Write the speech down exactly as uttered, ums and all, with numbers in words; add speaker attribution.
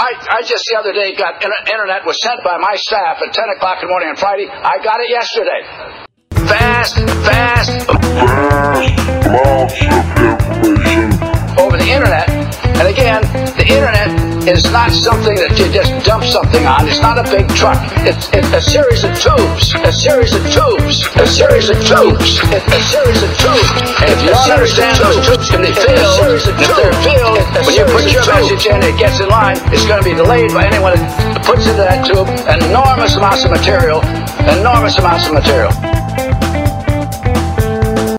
Speaker 1: I, I just the other day got internet was sent by my staff at ten o'clock in the morning on Friday. I got it yesterday. Fast, fast,
Speaker 2: Fast amounts of information
Speaker 1: over the internet. And again, the internet is not something that you just dump something on. It's not a big truck. It's, it's a series of tubes. A series of tubes. A series of tubes. A, a series of tubes. And if you don't understand those tubes can be filled, if they're filled, when you put your message in, it gets in line, it's going to be delayed by anyone that puts into that tube enormous amounts of material. Enormous amounts of material.